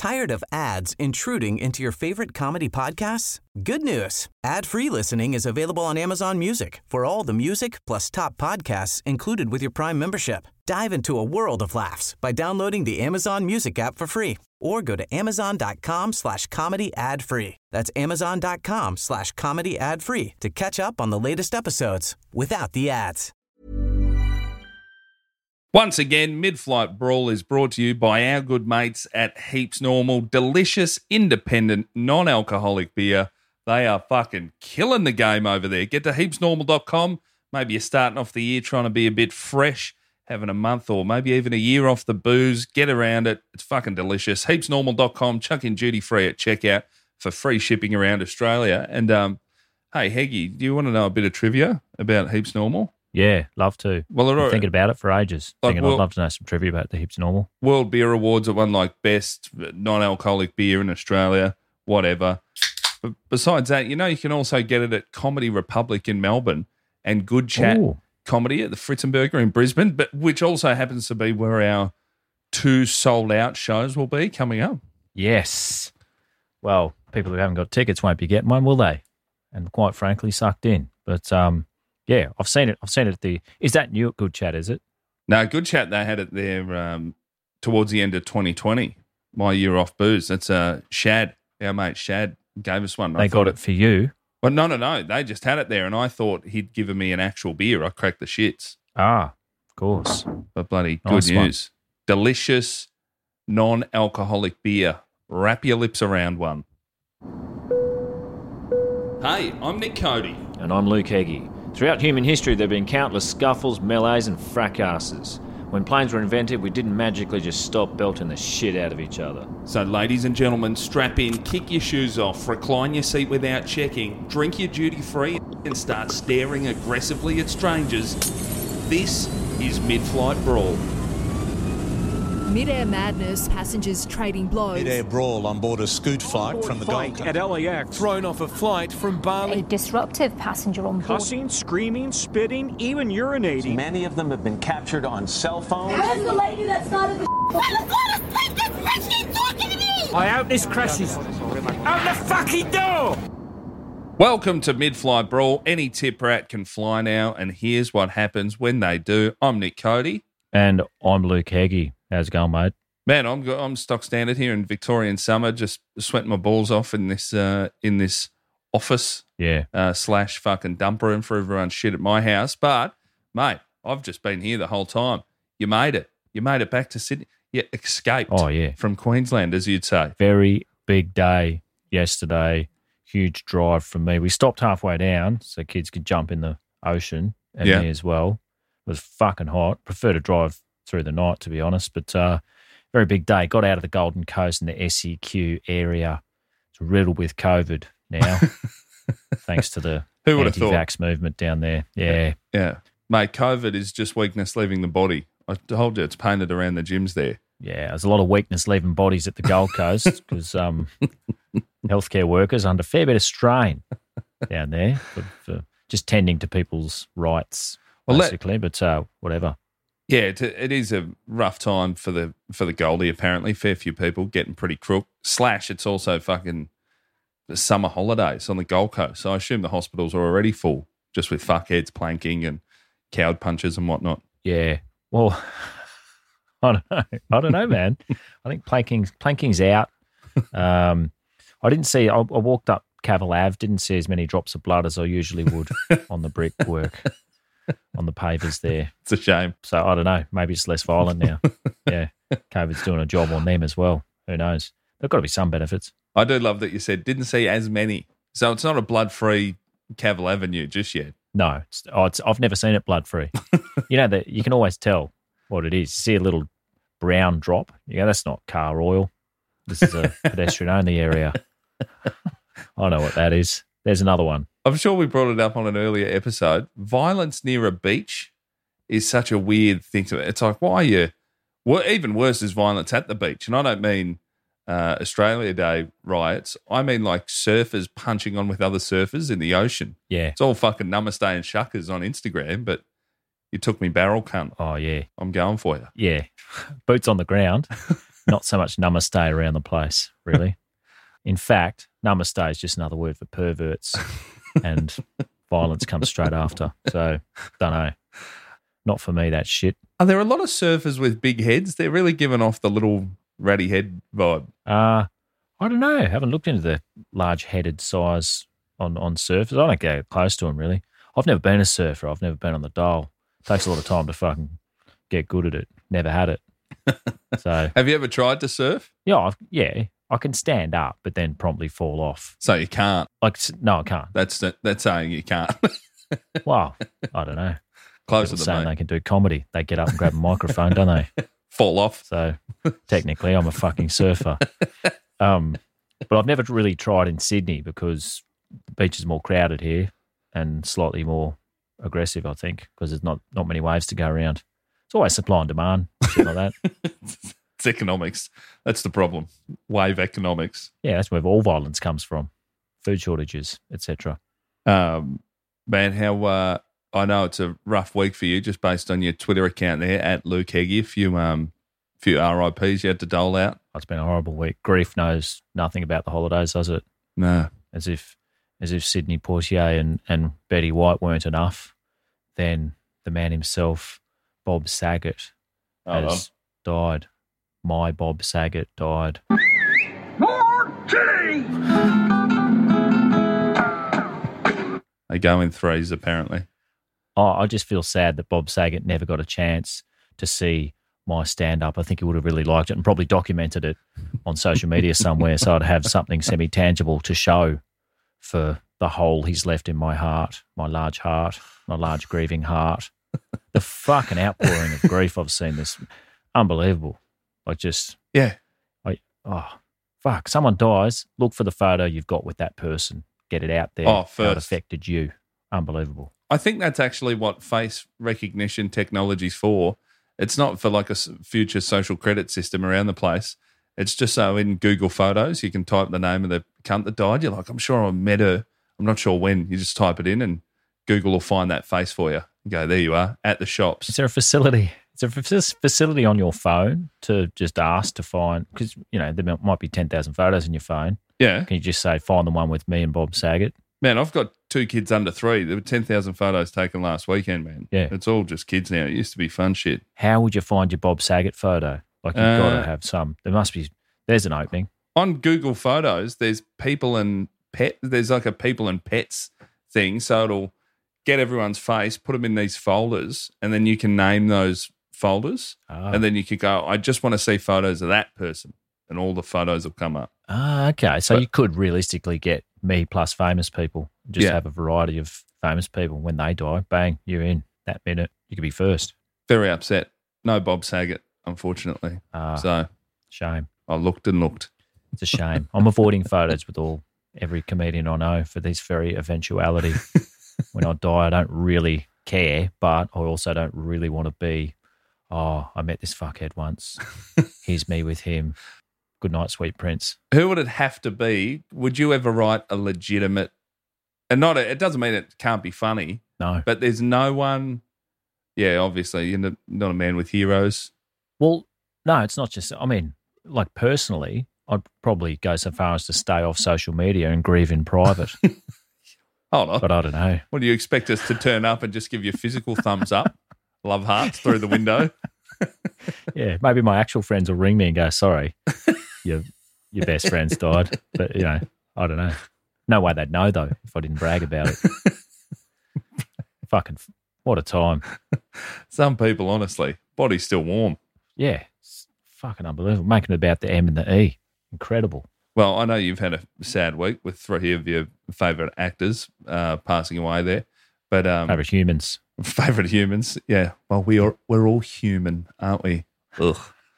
Tired of ads intruding into your favorite comedy podcasts? Good news. Ad-free listening is available on Amazon Music for all the music plus top podcasts included with your Prime membership. Dive into a world of laughs by downloading the Amazon Music app for free or go to amazon.com/comedy ad-free. That's amazon.com/comedy ad-free to catch up on the latest episodes without the ads. Once again, Mid-Flight Brawl is brought to you by our good mates at Heaps Normal. Delicious, independent, non-alcoholic beer. They are fucking killing the game over there. Get to heapsnormal.com. Maybe you're starting off the year trying to be a bit fresh, having a month or maybe even a year off the booze. Get around it. It's fucking delicious. Heapsnormal.com. Chuck in duty-free at checkout for free shipping around Australia. And, hey, Heggy, do you want to know a bit of trivia about Heaps Normal? Yeah, love to. Well, I've been thinking about it for ages. I'd love to know some trivia about the Heaps Normal. World Beer Awards have won like best non-alcoholic beer in Australia, whatever. But besides that, you know, you can also get it at Comedy Republic in Melbourne and Good Chat Comedy at the Fritzenberger in Brisbane, but which also happens to be where our 2 sold-out shows will be coming up. Yes. Well, people who haven't got tickets won't be getting one, will they? And quite frankly, sucked in. But yeah, I've seen it. I've seen it at the. Is that new at Good Chat? Is it? No, Good Chat. They had it there towards the end of 2020. My year off booze. That's Shad. Our mate Shad gave us one. They got it for you. Well, no. They just had it there, and I thought he'd given me an actual beer. I cracked the shits. Ah, of course. But bloody Nice good news. Delicious, non-alcoholic beer. Wrap your lips around one. Hey, I'm Nick Cody. And I'm Luke Heggie. Throughout human history, there have been countless scuffles, melees and fracasses. When planes were invented, we didn't magically just stop belting the shit out of each other. So, ladies and gentlemen, strap in, kick your shoes off, recline your seat without checking, drink your duty-free and start staring aggressively at strangers. This is Mid-Flight Brawl. Mid-air madness, passengers trading blows. Mid-air brawl on board a Scoot flight from the Gold Coast. At LAX. Thrown off a flight from Bali. A disruptive passenger on board. Cussing, screaming, spitting, even urinating. Many of them have been captured on cell phones. Where's the lady that started the I hope this crashes. Out the fucking door! Welcome to Mid-Flight Brawl. Any tip rat can fly now, and here's what happens when they do. I'm Nick Cody. And I'm Luke Heggie. How's it going, mate? Man, I'm stock standard here in Victorian summer, just sweating my balls off in this office. Yeah. Slash fucking dump room for everyone's shit at my house. But, mate, I've just been here the whole time. You made it. You made it back to Sydney. You escaped from Queensland, as you'd say. Very big day yesterday. Huge drive from me. We stopped halfway down so kids could jump in the ocean and me as well. It was fucking hot. Prefer to drive through the night, to be honest, but very big day. Got out of the Golden Coast and the SEQ area. It's riddled with COVID now, thanks to the anti-vax movement down there. Yeah. Mate, COVID is just weakness leaving the body. I told you it's painted around the gyms there. Yeah, there's a lot of weakness leaving bodies at the Gold Coast because healthcare workers under a fair bit of strain down there for just tending to people's rights, basically, but whatever. Yeah, it is a rough time for the Goldie, apparently. Fair few people getting pretty crook. Slash, it's also fucking the summer holidays on the Gold Coast. So I assume the hospitals are already full just with fuckheads planking and cowed punches and whatnot. Yeah. Well, I don't know, man. I think planking's out. I didn't see, I walked up Cavill Ave, didn't see as many drops of blood as I usually would on the brickwork. On the pavers there. It's a shame. So I don't know. Maybe it's less violent now. Yeah. COVID's doing a job on them as well. Who knows? There've got to be some benefits. I do love that you said didn't see as many. So it's not a blood-free Cavill Avenue just yet. No. I've never seen it blood-free. You know, that you can always tell what it is. You see a little brown drop. You go, that's not car oil. This is a pedestrian-only area. I know what that is. There's another one. I'm sure we brought it up on an earlier episode. Violence near a beach is such a weird thing to. It's like, why are you? Well, even worse is violence at the beach, and I don't mean Australia Day riots. I mean like surfers punching on with other surfers in the ocean. Yeah, it's all fucking namaste and shuckers on Instagram, but you took me barrel cunt. Oh yeah, I'm going for you. Yeah, boots on the ground. Not so much namaste around the place, really. In fact, namaste is just another word for perverts, and violence comes straight after. So, don't know. Not for me, that shit. Are there a lot of surfers with big heads? They're really giving off the little ratty head vibe. I don't know. I haven't looked into the large-headed size on surfers. I don't go close to them, really. I've never been a surfer. I've never been on the dole. It takes a lot of time to fucking get good at it. Never had it. So, have you ever tried to surf? Yeah, I can stand up, but then promptly fall off. So you can't? No, I can't. That's saying you can't. Well, I don't know. Closer People than saying me. they can do comedy. They get up and grab a microphone, don't they? Fall off. So technically, I'm a fucking surfer. But I've never really tried in Sydney because the beach is more crowded here and slightly more aggressive, I think, because there's not many waves to go around. It's always supply and demand, shit like that. It's economics. That's the problem. Wave economics. Yeah, that's where all violence comes from. Food shortages, etc. Man, how I know it's a rough week for you just based on your Twitter account there at Luke Heggie. A few RIPs you had to dole out. It's been a horrible week. Grief knows nothing about the holidays, does it? No. As if Sidney Poitier and Betty White weren't enough, then the man himself, Bob Saget, has died. My Bob Saget died. They go in threes, apparently. I just feel sad that Bob Saget never got a chance to see my stand-up. I think he would have really liked it and probably documented it on social media somewhere so I'd have something semi-tangible to show for the hole he's left in my heart, my large grieving heart. The fucking outpouring of grief I've seen this. Unbelievable. Fuck. Someone dies, look for the photo you've got with that person. Get it out there. Oh, first. How it affected you. Unbelievable. I think that's actually what face recognition technology's for. It's not for like a future social credit system around the place. It's just so in Google Photos you can type the name of the cunt that died. You're like, I'm sure I met her. I'm not sure when. You just type it in and Google will find that face for you. You go, there you are, at the shops. Is there a facility? Is there a facility on your phone to just ask to find, because, there might be 10,000 photos in your phone. Yeah. Can you just say, find the one with me and Bob Saget? Man, I've got 2 kids under 3. There were 10,000 photos taken last weekend, man. Yeah. It's all just kids now. It used to be fun shit. How would you find your Bob Saget photo? Like, you've got to have some. There's an opening. On Google Photos, there's people and pet. There's like a people and pets thing. So it'll get everyone's face, put them in these folders, and then you can name those folders. And then you could go, I just want to see photos of that person. And all the photos will come up. Okay. So you could realistically get me plus famous people. Just have a variety of famous people. When they die, bang, you're in that minute. You could be first. Very upset. No Bob Saget, unfortunately. So shame. I looked and looked. It's a shame. I'm avoiding photos with every comedian I know for this very eventuality. When I die, I don't really care, but I also don't really want to be, I met this fuckhead once. Here's me with him. Good night, sweet prince. Who would it have to be? Would you ever write a legitimate, and it doesn't mean it can't be funny. No. But there's no one, obviously, you're not a man with heroes. Well, no, it's not just, like personally, I'd probably go so far as to stay off social media and grieve in private. Hold on. But I don't know. What do you expect us to turn up and just give you physical thumbs up? Love hearts through the window? Yeah, maybe my actual friends will ring me and go, sorry, your best friend's died. But, I don't know. No way they'd know, though, if I didn't brag about it. Fucking, what a time. Some people, honestly, body's still warm. Yeah, it's fucking unbelievable. Making it about the M and the E. Incredible. Well, I know you've had a sad week with 3 of your favourite actors passing away there. But favourite humans. Favourite humans, yeah. Well, we're all human, aren't we? Ugh.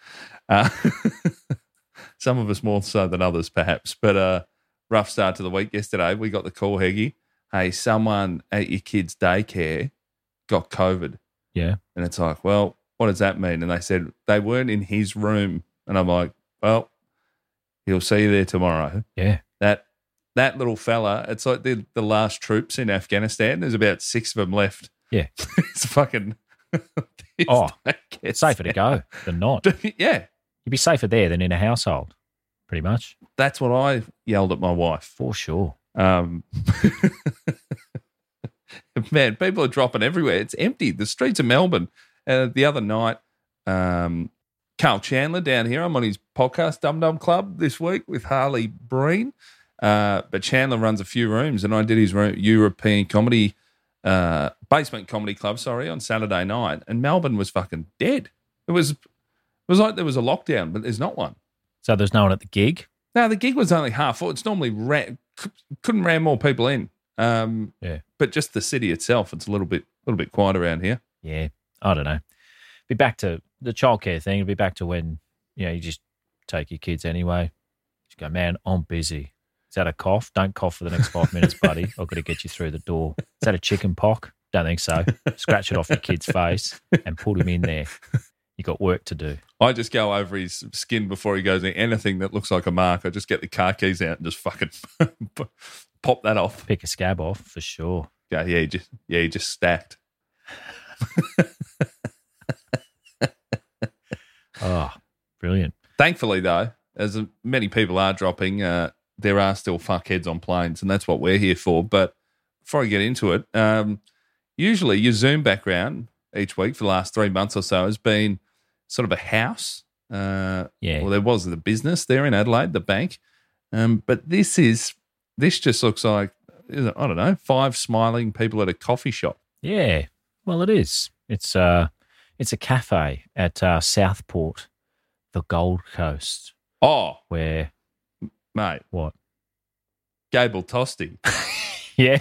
Some of us more so than others, perhaps. But rough start to the week yesterday. We got the call, Heggie. Hey, someone at your kid's daycare got COVID. Yeah. And it's like, well, what does that mean? And they said they weren't in his room. And I'm like, well, he'll see you there tomorrow. Yeah. That little fella, it's like the last troops in Afghanistan. There's about 6 of them left. Yeah. It's fucking... It's safer to go than not. Yeah. You'd be safer there than in a household, pretty much. That's what I yelled at my wife. For sure. Man, people are dropping everywhere. It's empty. The streets of Melbourne. The other night, Carl Chandler down here, I'm on his podcast, Dum Dum Club, this week with Harley Breen. But Chandler runs a few rooms, and I did his European comedy, basement comedy club, on Saturday night, and Melbourne was fucking dead. It was like there was a lockdown, but there's not one. So there's no one at the gig? No, the gig was only half full. It's normally couldn't ram more people in. But just the city itself, it's a little bit quiet around here. Yeah, I don't know. Be back to the childcare thing. It'll be back to when you just take your kids anyway. Just go, man, I'm busy. Is that a cough? Don't cough for the next 5 minutes, buddy. I've got to get you through the door. Is that a chicken pox? Don't think so. Scratch it off your kid's face and put him in there. You got work to do. I just go over his skin before he goes in. Anything that looks like a mark, I just get the car keys out and just fucking pop that off. Pick a scab off for sure. Yeah, he just stacked. Oh, brilliant. Thankfully, though, as many people are dropping, there are still fuckheads on planes, and that's what we're here for. But before I get into it, usually your Zoom background each week for the last 3 months or so has been sort of a house. Well, there was the business there in Adelaide, the bank. But this just looks like, I don't know, 5 smiling people at a coffee shop. Yeah, well, it is. It's a cafe at Southport, the Gold Coast. Oh, where, mate, what? Gable Tosti. Yeah.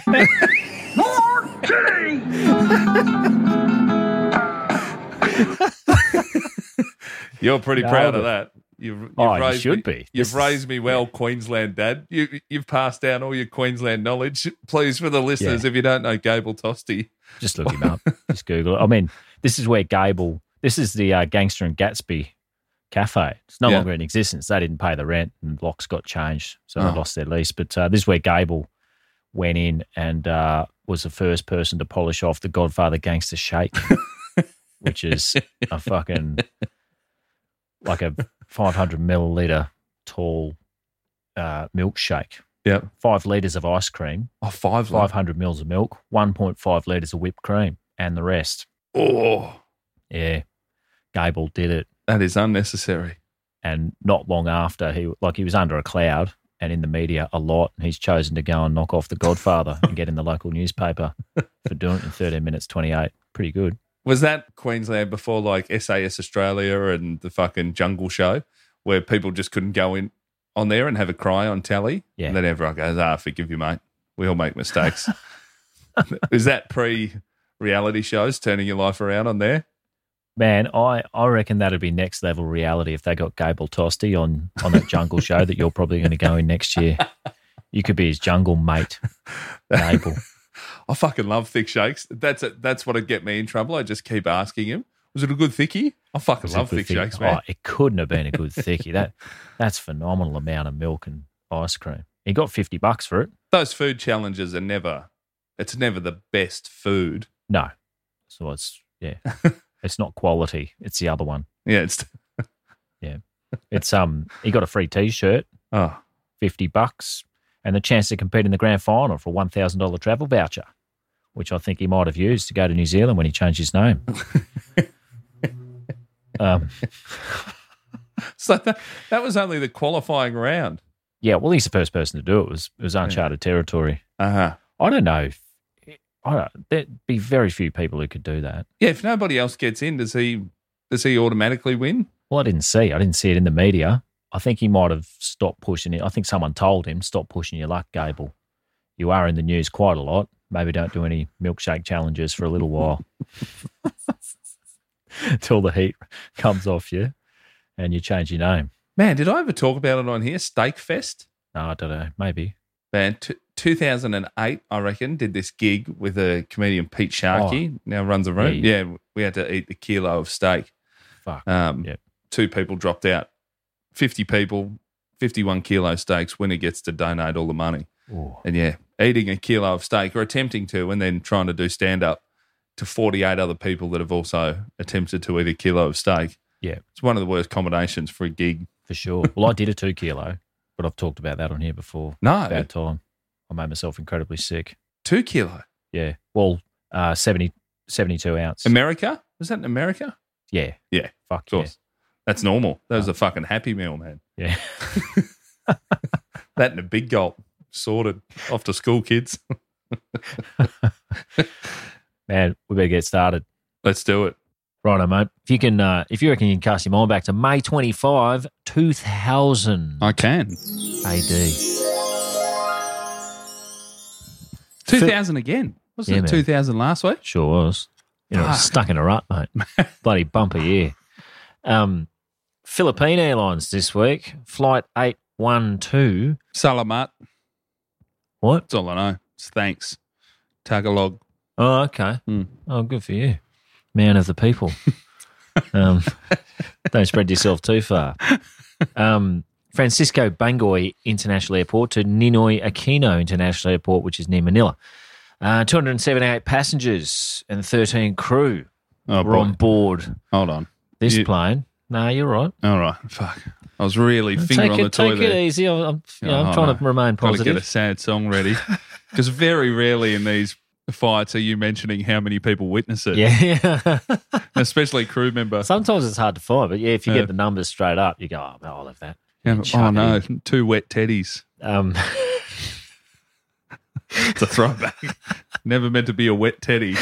You're pretty proud of that. You should be. You've raised me well, Queensland Dad. You've passed down all your Queensland knowledge. Please, for the listeners, if you don't know Gable Tosti, just look him up. Just Google it. I mean, this is where Gable. This is the Gangster and Gatsby cafe. It's no longer in existence. They didn't pay the rent, and locks got changed, so they lost their lease. But this is where Gable went in and was the first person to polish off the Godfather Gangster Shake, which is a fucking like a 500 milliliter tall milkshake. Yeah, 5 litres of ice cream. 500 mils of milk, 1.5 litres of whipped cream, and the rest. Oh, yeah. Gable did it. That is unnecessary. And not long after, he was under a cloud and in the media a lot. And he's chosen to go and knock off the Godfather and get in the local newspaper for doing it in 13 minutes 28. Pretty good. Was that Queensland before like SAS Australia and the fucking Jungle Show, where people just couldn't go in on there and have a cry on telly? Yeah. And then everyone goes, forgive you, mate. We all make mistakes. Is that pre-reality shows turning your life around on there? Man, I reckon that'd be next level reality if they got Gable Tosti on that Jungle Show that you're probably going to go in next year. You could be his jungle mate, Gable. I fucking love thick shakes. That's what'd get me in trouble. I just keep asking him, was it a good thickie? I fucking love thick shakes, man. Oh, it couldn't have been a good thickie. That's phenomenal amount of milk and ice cream. He got $50 for it. Those food challenges are never the best food. No. So it's it's not quality. It's the other one. Yeah, it's he got a free T-shirt. Oh. $50 and the chance to compete in the grand final for a $1,000 travel voucher, which I think he might have used to go to New Zealand when he changed his name. So that was only the qualifying round. Yeah, well, he's the first person to do it. It was uncharted territory. Uh-huh. I don't know. There'd be very few people who could do that. Yeah, if nobody else gets in, does he automatically win? Well, I didn't see it in the media. I think he might have stopped pushing it. I think someone told him, stop pushing your luck, Gable. You are in the news quite a lot. Maybe don't do any milkshake challenges for a little while. Till the heat comes off you and you change your name. Man, did I ever talk about it on here? Steak Fest? No, I don't know. Maybe. Man, 2008, I reckon, did this gig with a comedian, Pete Sharkey, now runs a room. Yeah, we had to eat the kilo of steak. Fuck. 2 people dropped out. 50 people, 51 kilo steaks. Winner gets to donate all the money. Ooh. And eating a kilo of steak or attempting to and then trying to do stand-up to 48 other people that have also attempted to eat a kilo of steak. Yeah. It's one of the worst combinations for a gig. For sure. Well, I did a 2 kilo, but I've talked about that on here before. No. Bad time. I made myself incredibly sick. 2 kilo? Yeah. Well, 72 ounce. America? Was that in America? Yeah. Yeah. Fuck Of course. That's normal. That was a fucking Happy Meal, man. Yeah. That and a big gulp. Sorted. Off to school, kids. Man, we better get started. Let's do it. Righto, mate. If you reckon you can cast your mind back to May 25, 2000 I can. AD. 2000 again. Wasn't Yeah, it man. 2000 last week? Sure was. You know, Fuck. stuck in a rut, mate. Bloody bumper year. Philippine Airlines this week, Flight 812. Salamat. What? That's all I know. It's thanks. Tagalog. Oh, okay. Oh, good for you. Man of the people. Don't spread yourself too far. Francisco Bangoy International Airport to Ninoy Aquino International Airport, which is near Manila. 278 passengers and 13 crew were on board Hold on. this plane. No, you're right. All right. Fuck. I was really finger on the toy Take there. it easy. I'm trying to remain Got to positive. get a sad song ready. Because very rarely in these fights are you mentioning how many people witness it. Yeah. Especially crew member. Sometimes it's hard to find, but yeah, if you get the numbers straight up, you go, oh, I'll have that. Yeah, Chuck oh it no, in. 2 wet teddies. It's a throwback. Never meant to be a wet teddy.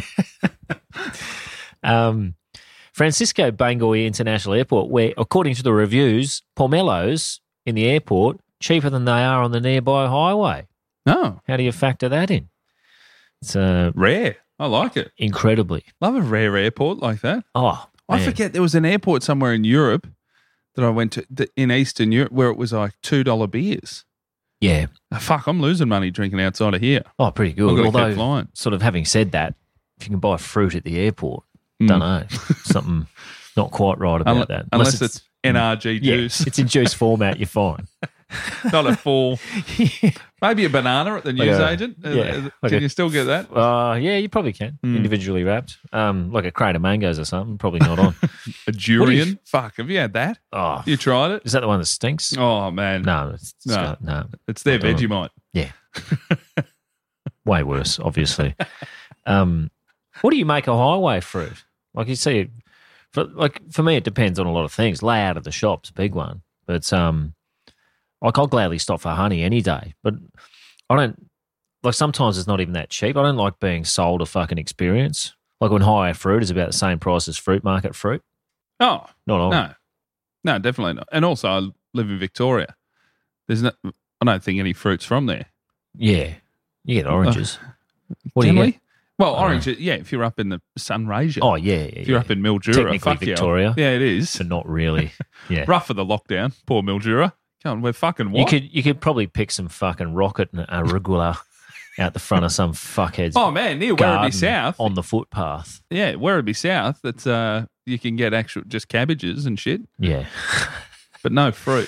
Francisco Bangoy International Airport, where, according to the reviews, pomelos in the airport cheaper than they are on the nearby highway. Oh, How do you factor that in? It's rare. I like it. incredibly. Love a rare airport like that. Oh, I man. forget there was an airport somewhere in Europe that I went to in Eastern Europe where it was like $2 beers. Yeah. Oh, fuck, I'm losing money drinking outside of here. Oh, pretty I've good. got to keep Although, flying. sort of having said that, if you can buy fruit at the airport, don't know. Something not quite right about that. Unless it's NRG yeah, juice, it's in juice format, you're fine. not a full. Maybe a banana at the newsagent. yeah, Can you still get that? Yeah, you probably can. Individually wrapped. Like a crate of mangoes or something. Probably not on. A durian? Fuck, have you had that? Oh, You tried it? is that the one that stinks? Oh, man. No, No. no. It's their I don't know. Vegemite. Yeah. Way worse, obviously. What do you make a highway fruit? Like you see, for me, it depends on a lot of things. Layout of the shop's a big one. But like I'll gladly stop for honey any day. But I don't, like sometimes it's not even that cheap. I don't like being sold a fucking experience. Like when highway fruit is about the same price as fruit market fruit. Oh, Not all. no, definitely not. And also, I live in Victoria. I don't think any fruit's from there. Yeah. You get oranges. What do Can you we? get? Well, orange, yeah, if you're up in the Sunraysia. Oh, yeah. If you're up in Mildura, Technically fuck Victoria. Yeah, it is. So not really. Yeah. Rough for the lockdown. Poor Mildura. Come on, we're fucking what? You could probably pick some fucking rocket and arugula out the front of some fuckhead's Oh, man, near Werribee garden South. on the footpath. Yeah, Werribee South. That's you can get actual just cabbages and shit, Yeah. but no fruit.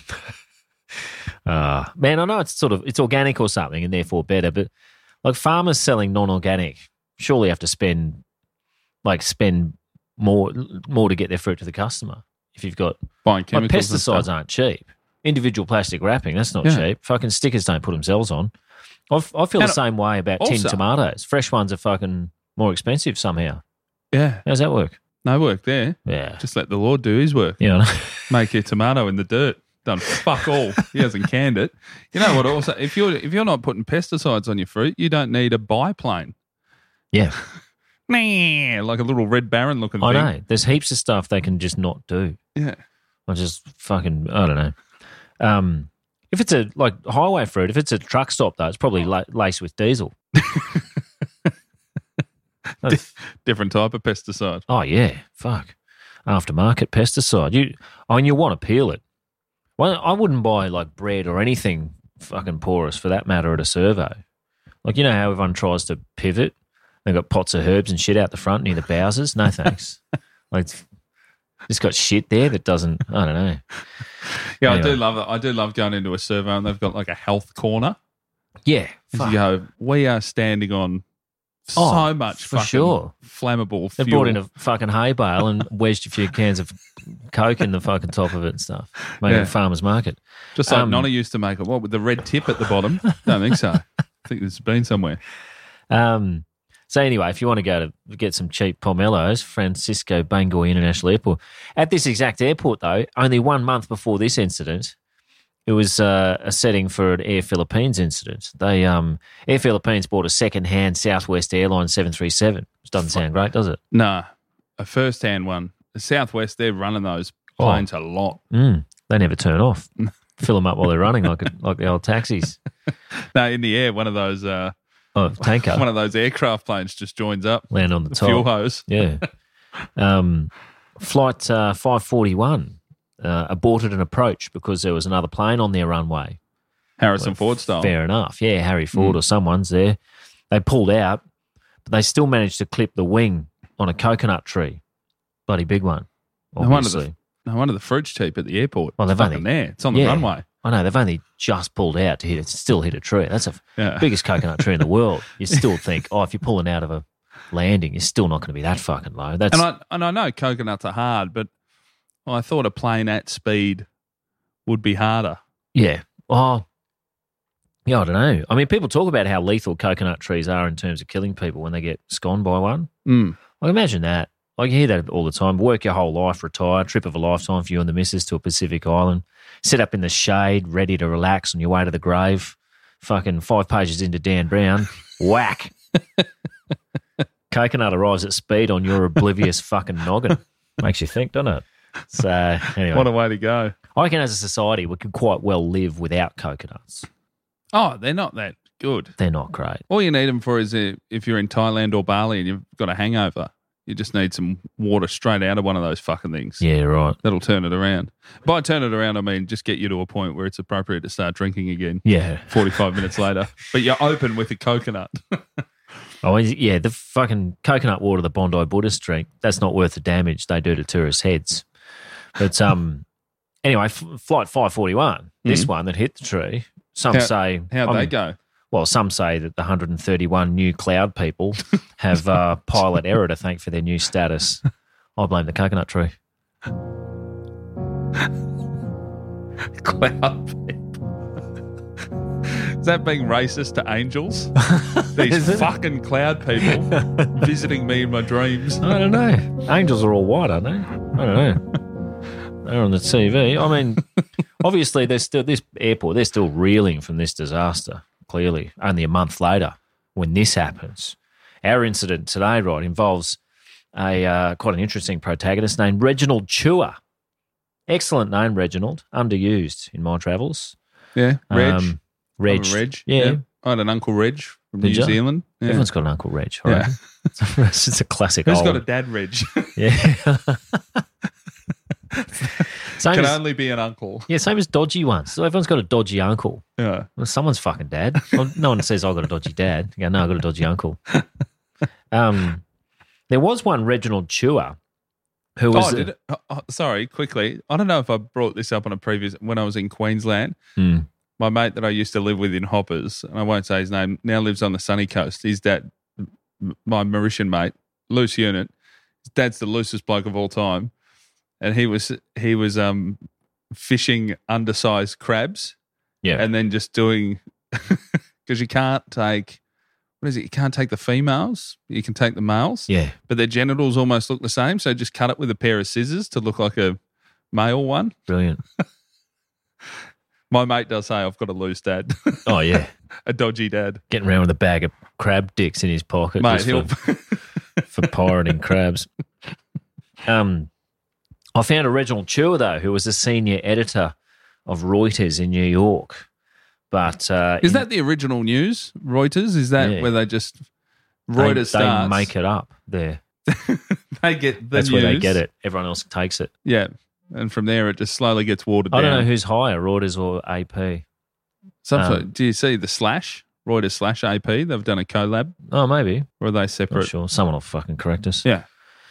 Man, I know it's organic or something and therefore better, but like farmers selling non-organic surely have to spend more to get their fruit to the customer. If you've got Buying like chemicals and pesticides stuff. aren't cheap. Individual plastic wrapping, that's not Yeah. cheap. Fucking stickers don't put themselves on. I feel And the same way about tinned also- tomatoes. Fresh ones are fucking more expensive somehow. Yeah, How's that work? no work there. Yeah. Just let the Lord do his work. You know? Make your tomato in the dirt. Done fuck all. He hasn't canned it. You know what? Also, if you're not putting pesticides on your fruit, you don't need a biplane. Yeah. Like a little Red Baron looking I thing. know. There's heaps of stuff they can just not do. Yeah. I just fucking, I don't know. If it's a like highway fruit, if it's a truck stop though, it's probably laced with diesel. Different type of pesticide. Oh yeah, fuck. Aftermarket pesticide. You want to peel it. Well, I wouldn't buy like bread or anything fucking porous for that matter at a servo. Like you know how everyone tries to pivot? They've got pots of herbs and shit out the front near the Bowsers. No thanks. Like it's got shit there that doesn't. I don't know. Yeah, Anyway. I do love it. I do love going into a servo and they've got like a health corner. Yeah. As Fuck. you go, we are standing on So much for fucking sure. flammable They fuel. brought in a fucking hay bale and wedged a few cans of Coke in the fucking top of it and stuff. Made it a farmer's market. Just like Nonna used to make it. What, with the red tip at the bottom? Don't think so. I think it's been somewhere. So anyway, if you want to go to get some cheap pomelos, Francisco Bangor International Airport. At this exact airport, though, only 1 month before this incident, it was a setting for an Air Philippines incident. They Air Philippines bought a second-hand Southwest Airlines 737, which doesn't sound great, does it? No, a first-hand one. The Southwest, they're running those planes a lot. They never turn off. Fill them up while they're running like the old taxis. No, in the air, one of those tanker. one of those aircraft planes just joins up. Land on the top. Fuel hose. Yeah. Flight 541 aborted an approach because there was another plane on their runway. Harrison Ford style. Fair enough. Yeah, Harry Ford or someone's there. They pulled out, but they still managed to clip the wing on a coconut tree. Bloody big one, obviously. No wonder the fruit's cheap at the airport. Well, it's fucking there. It's on the runway. I know. They've only just pulled out to still hit a tree. That's the biggest coconut tree in the world. You still think, if you're pulling out of a landing, you're still not going to be that fucking low. And I know coconuts are hard, but I thought a plane at speed would be harder. Yeah. Oh, yeah, I don't know. I mean, people talk about how lethal coconut trees are in terms of killing people when they get sconed by one. Like, imagine that. Like, you hear that all the time. Work your whole life, retire, trip of a lifetime for you and the missus to a Pacific island. Sit up in the shade, ready to relax on your way to the grave. Fucking 5 pages into Dan Brown. Whack. Coconut arrives at speed on your oblivious fucking noggin. Makes you think, doesn't it? So, anyway. What a way to go. I reckon as a society, we could quite well live without coconuts. Oh, they're not that good. They're not great. All you need them for is if you're in Thailand or Bali and you've got a hangover. You just need some water straight out of one of those fucking things. Yeah, right. That'll turn it around. By turn it around, I mean just get you to a point where it's appropriate to start drinking again. Yeah. 45 minutes later. But you're open with a coconut. Oh, yeah, the fucking coconut water the Bondi Buddhists drink, that's not worth the damage they do to tourists' heads. But anyway, Flight 541, this one that hit the tree, some say... How'd they go? Well, some say that the 131 new cloud people have pilot error to thank for their new status. I blame the coconut tree. Cloud people. Is that being racist to angels? These fucking cloud people visiting me in my dreams. I don't know. Angels are all white, aren't they? I don't know. They're on the TV. I mean, obviously, this airport, they're still reeling from this disaster. Clearly, only a month later when this happens. Our incident today, right, involves quite an interesting protagonist named Reginald Chua. Excellent name, Reginald. Underused in my travels. Yeah, Reg. Reg. Yeah. I had an Uncle Reg from New Zealand. Yeah. Everyone's got an Uncle Reg, right? Yeah. It's just a classic. Who's got a dad Reg? Yeah. Can only be an uncle. Yeah, same as dodgy ones. So everyone's got a dodgy uncle. Yeah. Well, someone's fucking dad. Well, no one says I've got a dodgy dad. You go, no, I've got a dodgy uncle. There was one Reginald Chua who was... sorry, quickly. I don't know if I brought this up on a previous... When I was in Queensland, my mate that I used to live with in Hoppers, and I won't say his name, now lives on the sunny coast. His dad, my Mauritian mate, loose unit. His dad's the loosest bloke of all time. And he was fishing undersized crabs, and then just doing because you can't take you can't take the females, you can take the males, but their genitals almost look the same, so just cut it with a pair of scissors to look like a male one. Brilliant. My mate does say I've got a loose dad. Oh yeah, a dodgy dad, getting around with a bag of crab dicks in his pocket, mate. For pirating crabs. I found a Reginald Chua, though, who was a senior editor of Reuters in New York. But is that the original news, Reuters? Is that where they just Reuters starts? They make it up there. They get the That's news. where they get it. Everyone else takes it. Yeah, and from there it just slowly gets watered down. I don't know who's higher, Reuters or AP. Do you see the Reuters / AP? They've done a collab. Oh, maybe. Or are they separate? Not sure. Someone will fucking correct us. Yeah.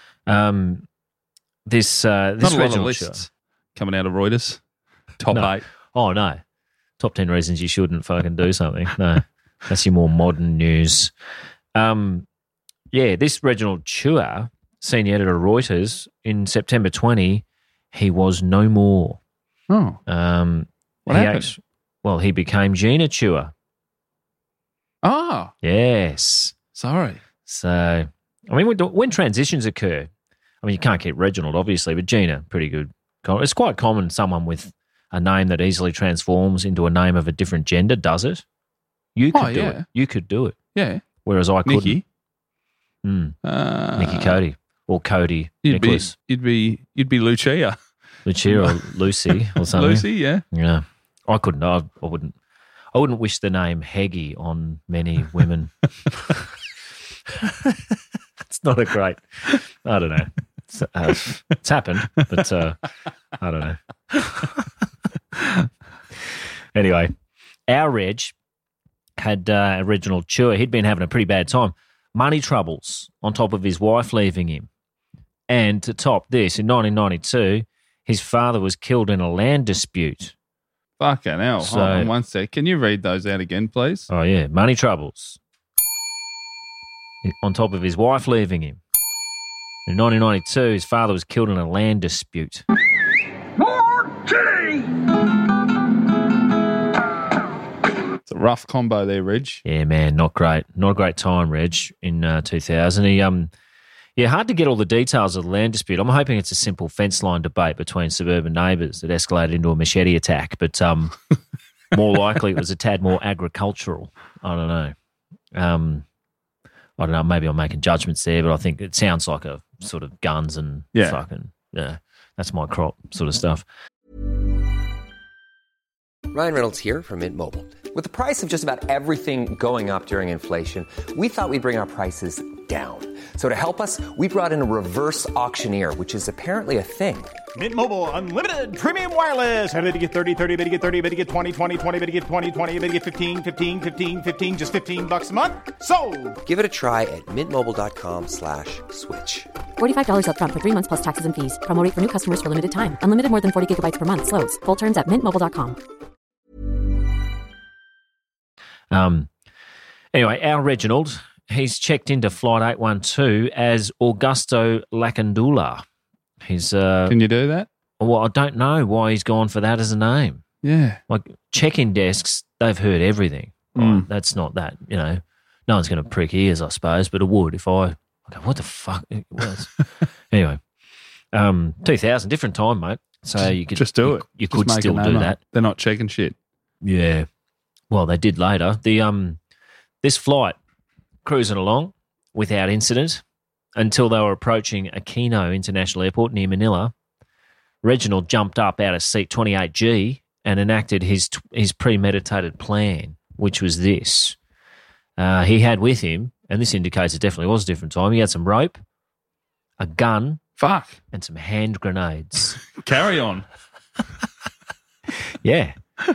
This not a lot of Reginald lists coming out of Reuters. Top 8. Oh, no. Top 10 reasons you shouldn't fucking do something. No, that's your more modern news. Yeah, this Reginald Chua, senior editor of Reuters, in September 20, he was no more. Oh. What happened? He became Gina Chua. Oh. Yes. Sorry. So, I mean, when transitions occur, I mean, you can't keep Reginald, obviously, but Gina, pretty good. It's quite common someone with a name that easily transforms into a name of a different gender does it. You could do it. You could do it. Yeah. Whereas I couldn't. Nikki. Nikki Cody. Or Cody Nicholas. You'd be Lucia. Lucia or Lucy or something. Lucy, yeah. Yeah. I couldn't. I wouldn't wish the name Heggie on many women. It's not a great, I don't know. It's happened, but I don't know. Anyway, our Reg had Reginald Chua. He'd been having a pretty bad time. Money troubles on top of his wife leaving him. And to top this, in 1992, his father was killed in a land dispute. Fucking hell. So, hold on one sec. Can you read those out again, please? Oh, yeah. Money troubles. On top of his wife leaving him. In 1992, his father was killed in a land dispute. It's a rough combo there, Reg. Yeah, man, not great. Not a great time, Reg, in 2000. Hard to get all the details of the land dispute. I'm hoping it's a simple fence line debate between suburban neighbours that escalated into a machete attack, but more likely it was a tad more agricultural. I don't know. I don't know, maybe I'm making judgments there, but I think it sounds like a sort of guns and that's my crop sort of stuff. Ryan Reynolds here from Mint Mobile. With the price of just about everything going up during inflation, we thought we'd bring our prices down. So to help us, we brought in a reverse auctioneer, which is apparently a thing. Mint Mobile Unlimited Premium Wireless. How to get 30, 30, bit to get 30, bit to get 20, 20, 20, bit to get 20, 20, bit to get 15, 15, 15, 15, just $15 a month? Sold! Give it a try at mintmobile.com/switch. $45 up front for 3 months plus taxes and fees. Promo rate for new customers for limited time. Unlimited more than 40 gigabytes per month. Slows full terms at mintmobile.com. Anyway, our Reginald, he's checked into Flight 812 as Augusto Lacandula. He's Can you do that? Well, I don't know why he's gone for that as a name. Yeah. Like check-in desks, they've heard everything. Right? That's not that, no one's going to prick ears, I suppose, but it would if I go, what the fuck? It was. Anyway, 2000, different time, mate. So you could just do it. You could still do that. They're not checking shit. Yeah. Well, they did later. This flight cruising along without incident until they were approaching Aquino International Airport near Manila. Reginald jumped up out of seat 28G and enacted his premeditated plan, which was this. He had with him, and this indicates it definitely was a different time, he had some rope, a gun, and some hand grenades. Carry on. Yeah.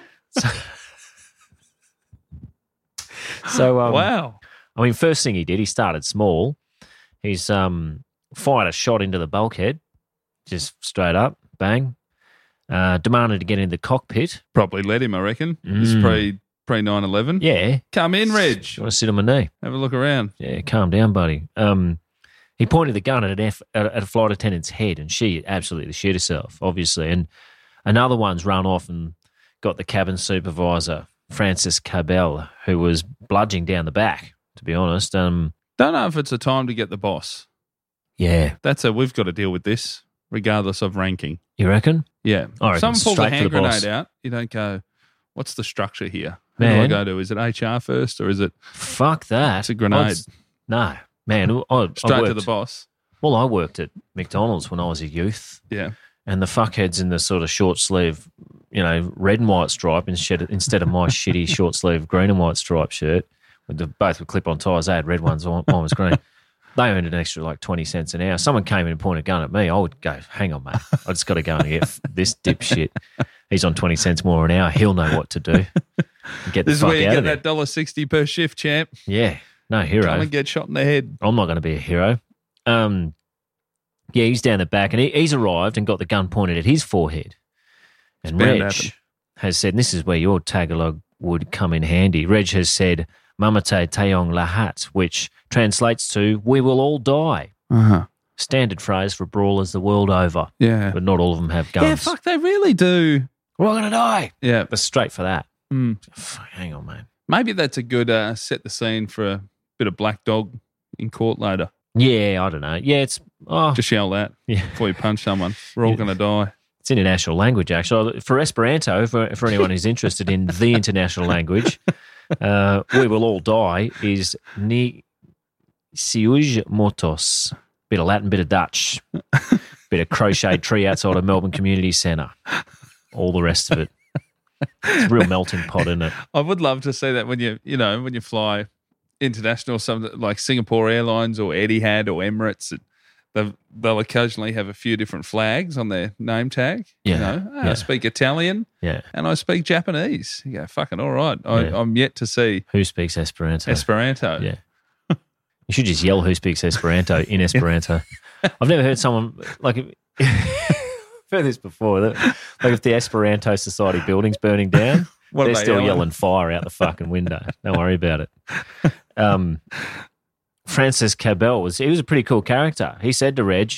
So wow. I mean, first thing he did, he started small. He's fired a shot into the bulkhead, just straight up, bang. Demanded to get into the cockpit. Probably let him, I reckon. It's pre 9/11. Yeah. Come in, Reg. You want to sit on my knee? Have a look around. Yeah, calm down, buddy. He pointed the gun at a flight attendant's head, and she absolutely shit herself, obviously. And another one's run off and got the cabin supervisor, Francis Cabell, who was bludging down the back, to be honest. Don't know if it's a time to get the boss. Yeah. We've got to deal with this, regardless of ranking. You reckon? Yeah. I reckon someone pulls a hand grenade boss out, you don't go, what's the structure here? Who Man. do I go to? Is it HR first or is it? Fuck that. It's a grenade. No. Man, Straight to the boss. Well, I worked at McDonald's when I was a youth. Yeah. And the fuckheads in the sort of short sleeve, red and white stripe instead of my shitty short sleeve green and white stripe shirt. Both with clip on ties. They had red ones, mine was green. They earned an extra like 20 cents an hour. Someone came in and pointed a gun at me. I would go, hang on, mate. I just got to go and get this dipshit. He's on 20 cents more an hour. He'll know what to do. Get the This is fuck where you out get of there. that $1.60 per shift, champ. Yeah. No hero. Come and get shot in the head. I'm not going to be a hero. Yeah, he's down the back, and he's arrived and got the gun pointed at his forehead. And bound to Reg happen. has said, and this is where your Tagalog would come in handy. Reg has said, Mamatay Tayong Lahat, which translates to "We will all die." Uh-huh. Standard phrase for brawlers the world over. Yeah. But not all of them have guns. Yeah, fuck, they really do. We're all going to die. Yeah. They're straight for that. Mm. Hang on, mate. Maybe that's a good set the scene for a bit of Black Dog in court later. Yeah, I don't know. Yeah, it's... Just yell that before you punch someone. We're all going to die. It's international language, actually. For Esperanto, for anyone who's interested in the international language, we will all die is ni siuj motos. Bit of Latin, bit of Dutch, bit of crochet tree outside of Melbourne Community Centre. All the rest of it. It's a real melting pot, isn't it? I would love to see that when you fly international, something like Singapore Airlines or Etihad or Emirates, they'll occasionally have a few different flags on their name tag. Yeah. I speak Italian and I speak Japanese. You go, fucking all right. I'm yet to see. Who speaks Esperanto? Yeah. You should just yell who speaks Esperanto in Esperanto. I've never heard someone, like, I've heard this before, that, like if the Esperanto Society building's burning down, they're still yelling fire out the fucking window. Don't worry about it. Francis Cabell he was a pretty cool character. He said to Reg,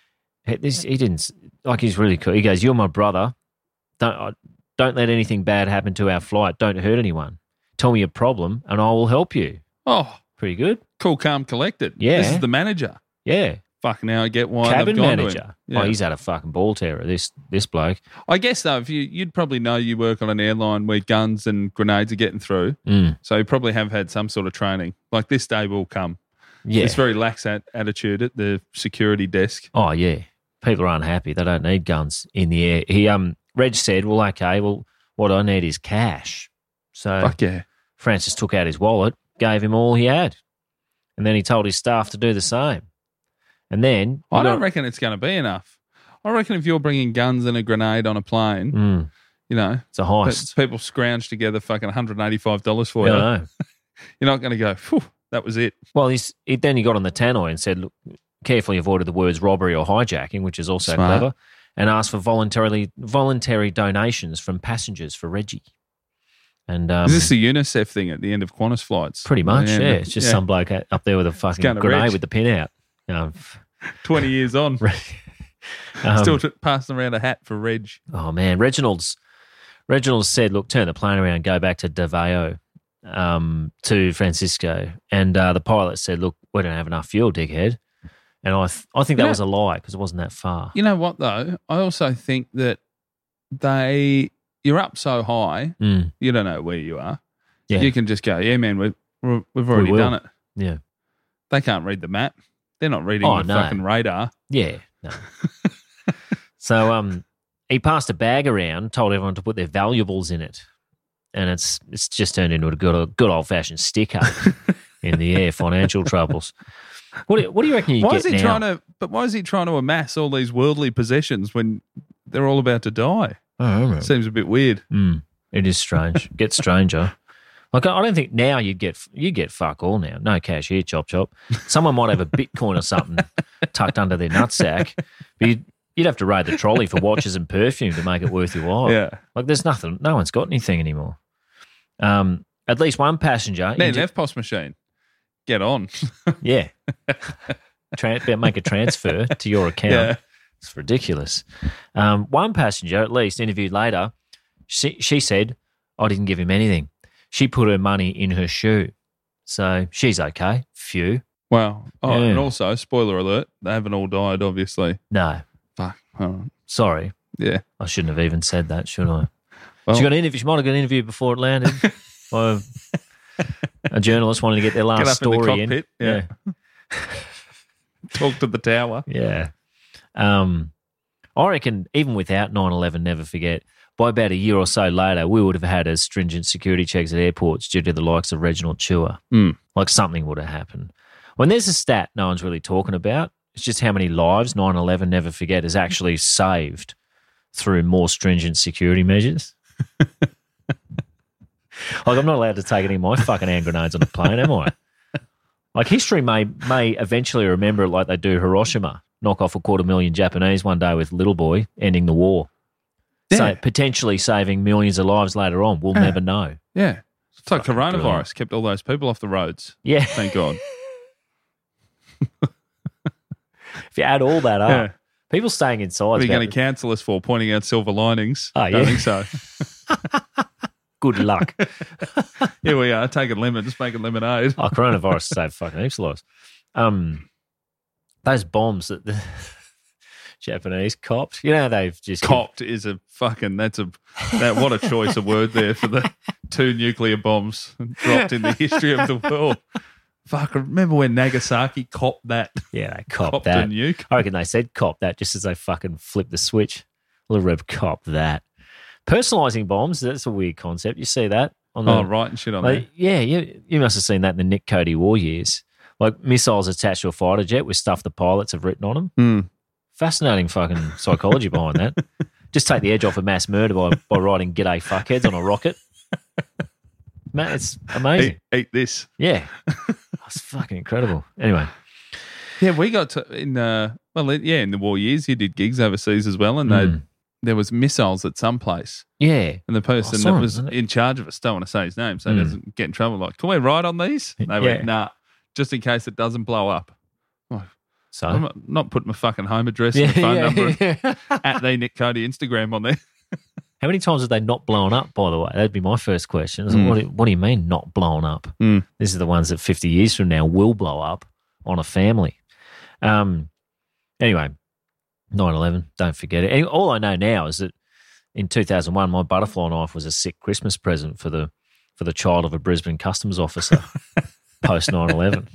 he's really cool. He goes, "You're my brother. Don't let anything bad happen to our flight. Don't hurt anyone. Tell me your problem and I will help you." Oh, pretty good. Cool, calm, collected. Yeah. This is the manager. Yeah. Fucking now I get why cabin they've gone manager. to him. Yeah. Oh, he's had a fucking ball terror, this bloke. I guess, though, if you'd probably know you work on an airline where guns and grenades are getting through, so you probably have had some sort of training. Like this day will come. Yeah. It's very lax attitude at the security desk. Oh, yeah. People are unhappy. They don't need guns in the air. Reg said, well, okay, what I need is cash. So fuck yeah. Francis took out his wallet, gave him all he had, and then he told his staff to do the same. And then... I don't reckon it's going to be enough. I reckon if you're bringing guns and a grenade on a plane, it's a heist. People scrounge together fucking $185 for you. I know. You're not going to go, phew, that was it. Well, then he got on the tannoy and said, look, carefully avoided the words robbery or hijacking, which is also smart. Clever, and asked for voluntary donations from passengers for Reggie. And is this the UNICEF thing at the end of Qantas flights? Pretty much, yeah. It's just some bloke up there with a fucking grenade with the pin out. 20 years on. Still passing around a hat for Reg. Oh, man. Reginald's said, look, turn the plane around, go back to Davao to Francisco. And the pilot said, look, we don't have enough fuel, dickhead. And I think that was a lie because it wasn't that far. You know what, though? I also think that you're up so high, you don't know where you are. Yeah. You can just go, yeah, man, we've already done it. Yeah. They can't read the map. They're not reading the fucking radar. Yeah, no. So he passed a bag around, told everyone to put their valuables in it, and it's just turned into a good old-fashioned sticker in the air, financial troubles. What do you reckon Why is he trying to amass all these worldly possessions when they're all about to die? I don't know. Seems a bit weird. It is strange. It gets stranger. Like, I don't think now you get fuck all now. No cash here, chop chop. Someone might have a Bitcoin or something tucked under their nutsack, but you'd have to raid the trolley for watches and perfume to make it worth your while. Yeah. Like, there's nothing. No one's got anything anymore. At least one passenger. Man, EFTPOS machine. Get on. Yeah. Make a transfer to your account. Yeah. It's ridiculous. One passenger, at least, interviewed later, she said, I didn't give him anything. She put her money in her shoe. So she's okay. Phew. Wow. Oh, yeah. And also, spoiler alert, they haven't all died, obviously. No. Fuck. All right. Sorry. Yeah. I shouldn't have even said that, should I? Well, she might have got an interview before it landed. Or a journalist wanted to get their last story in. Yeah. Talk to the tower. Yeah. I reckon even without 9/11 Never Forget, by about a year or so later, we would have had as stringent security checks at airports due to the likes of Reginald Chua. Like something would have happened. When there's a stat no one's really talking about, it's just how many lives 9/11 Never Forget has actually saved through more stringent security measures. Like, I'm not allowed to take any of my fucking hand grenades on the plane, am I? Like, history may eventually remember it like they do Hiroshima, knock off 250,000 Japanese one day with Little Boy, ending the war. Yeah. So potentially saving millions of lives later on. We'll never know. Yeah. So coronavirus kept all those people off the roads. Yeah. Thank God. If you add all that up, people staying inside. What are you going to cancel us for pointing out silver linings? Oh, Don't think so. Good luck. Here we are, taking lemon, just making lemonade. Oh, coronavirus saved fucking heaps of lives. Those bombs that the Japanese copped, you know, they've just... Copped is a fucking, what a choice of word there for the 2 nuclear bombs dropped in the history of the world. Fuck, remember when Nagasaki copped that? Yeah, they copped that. A nuke? I reckon they said cop that just as they fucking flipped the switch. Little Reb cop that. Personalising bombs, that's a weird concept. You see that? On the, right and shit on there. Yeah, you must have seen that in the Nick Cody war years. Like missiles attached to a fighter jet with stuff the pilots have written on them. Mm. Fascinating fucking psychology behind that. Just take the edge off of mass murder by writing "G'day fuckheads" on a rocket. Man, it's amazing. Eat this. Yeah. That's fucking incredible. Anyway. Yeah, we got to, in the war years, you did gigs overseas as well, and there was missiles at some place. Yeah. And the person that was in charge of us, don't want to say his name, so he doesn't get in trouble, like, can we ride on these? And they went, nah, just in case it doesn't blow up. So I'm not putting my fucking home address and phone number at the Nick Cody Instagram on there. How many times have they not blown up, by the way? That'd be my first question. What do you mean not blown up? These are the ones that 50 years from now will blow up on a family. Anyway, 9/11, don't forget it. All I know now is that in 2001, my butterfly knife was a sick Christmas present for the child of a Brisbane customs officer post 9/11.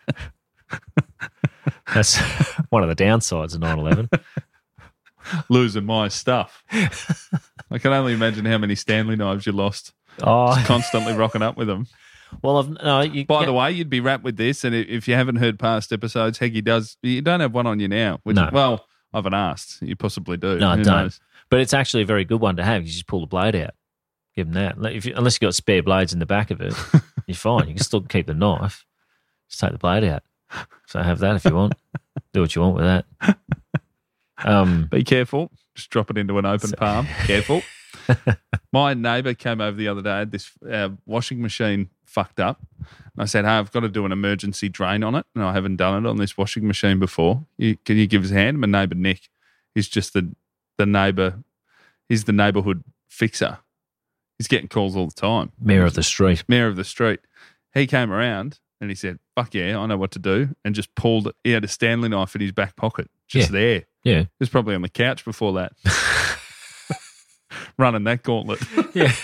That's one of the downsides of 9/11. Losing my stuff. I can only imagine how many Stanley knives you lost. Oh, just constantly rocking up with them. Well, By the way, you'd be wrapped with this, and if you haven't heard past episodes, Heggie does. You don't have one on you now. No. Well, I haven't asked. You possibly do. No, I Who don't. knows? But it's actually a very good one to have. You just pull the blade out. Give them that. Unless you've got spare blades in the back of it, you're fine. You can still keep the knife. Just take the blade out. So have that if you want. Do what you want with that. Be careful. Just drop it into an open palm. Careful. My neighbour came over the other day, had this washing machine fucked up. And I said, hey, I've got to do an emergency drain on it, and I haven't done it on this washing machine before. Can you give us a hand? My neighbour Nick is just the neighbour. He's the neighbourhood fixer. He's getting calls all the time. Mayor of the street. Mayor of the street. He came around and he said, fuck yeah, I know what to do, and just pulled it. He had a Stanley knife in his back pocket, just there. Yeah. He was probably on the couch before that. Running that gauntlet. Yeah.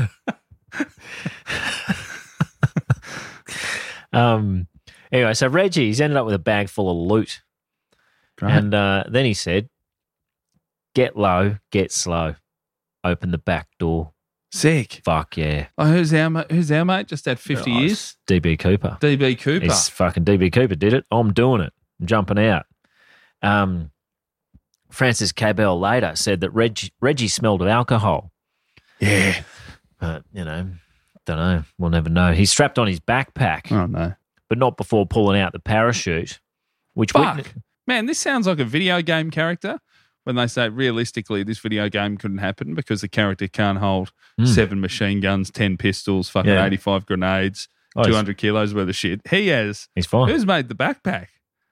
Anyway, so Reggie, he's ended up with a bag full of loot. Great. And then he said, get low, get slow. Open the back door. Sick. Fuck yeah. Oh, who's our mate? Just had 50 years? DB Cooper. DB Cooper. It's fucking DB Cooper did it. I'm doing it. I'm jumping out. Francis Cabell later said that Reggie smelled of alcohol. Yeah. But, don't know. We'll never know. He's strapped on his backpack. Oh, no. But not before pulling out the parachute. Which Fuck. Man, this sounds like a video game character when they say realistically this video game couldn't happen because the character can't hold 7 machine guns, 10 pistols, fucking 85 grenades, 200 kilos worth of shit. He has. He's fine. Who's made the backpack?